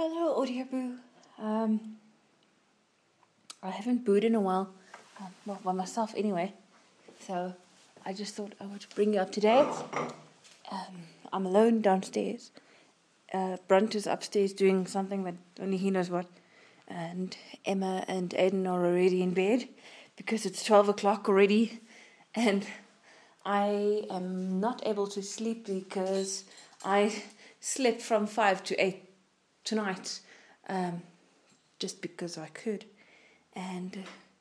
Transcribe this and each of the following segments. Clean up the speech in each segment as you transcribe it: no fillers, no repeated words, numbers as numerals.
Hello, Audio Boo. I haven't booed in a while, well, by myself anyway. So I just thought I would bring you up to date. I'm alone downstairs. Brunt is upstairs doing something that only he knows what. And Emma and Aiden are already in bed because it's 12 o'clock already. And I am not able to sleep because I slept from 5 to 8 tonight, just because I could. And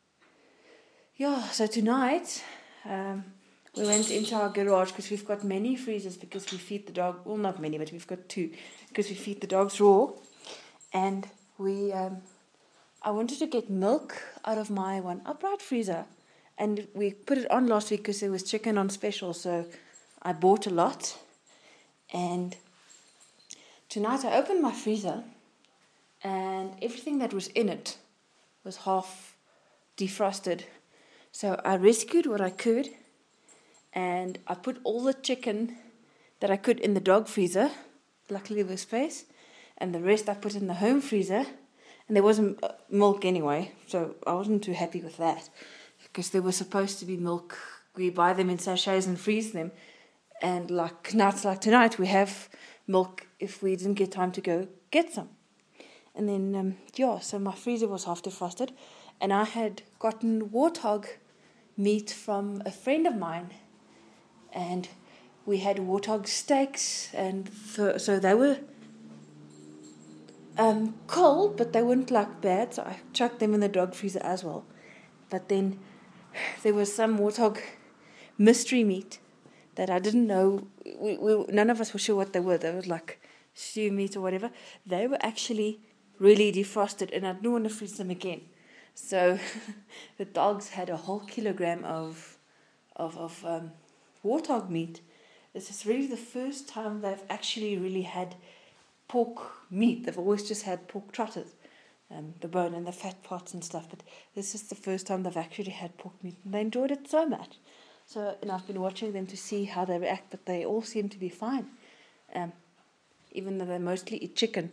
so tonight we went into our garage because we've got many freezers because we feed the dog, well, not many, but we've got 2 because we feed the dogs raw. And I wanted to get milk out of my one upright freezer, and we put it on last week because there was chicken on special, so I bought a lot. And tonight I opened my freezer and everything that was in it was half defrosted. So I rescued what I could, and I put all the chicken that I could in the dog freezer. Luckily there was space. And the rest I put in the home freezer. And there wasn't milk anyway, so I wasn't too happy with that. Because there was supposed to be milk. We buy them in sachets and freeze them. And like nights like tonight, we have milk if we didn't get time to go get some. And then, so my freezer was half defrosted. And I had gotten warthog meat from a friend of mine. And we had warthog steaks. And so they were cold, but they weren't like bad. So I chucked them in the dog freezer as well. But then there was some warthog mystery meat that I didn't know. None of us were sure what they were. They were like stew meat or whatever. They were actually really defrosted, and I didn't want to freeze them again. So the dogs had a whole kilogram of warthog meat. This is really the first time they've actually really had pork meat. They've always just had pork trotters, the bone and the fat parts and stuff. But this is the first time they've actually had pork meat, and they enjoyed it so much. And I've been watching them to see how they react, but they all seem to be fine. Even though they mostly eat chicken,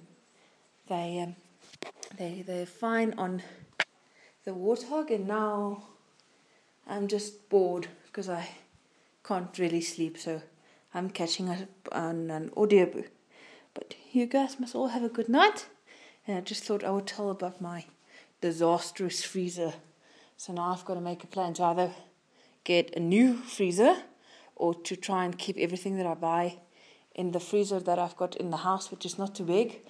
they're fine on the warthog. And now I'm just bored because I can't really sleep, so I'm catching up on an audiobook. But you guys must all have a good night. And I just thought I would tell about my disastrous freezer. So now I've got to make a plan to either get a new freezer or to try and keep everything that I buy in the freezer that I've got in the house, which is not too big.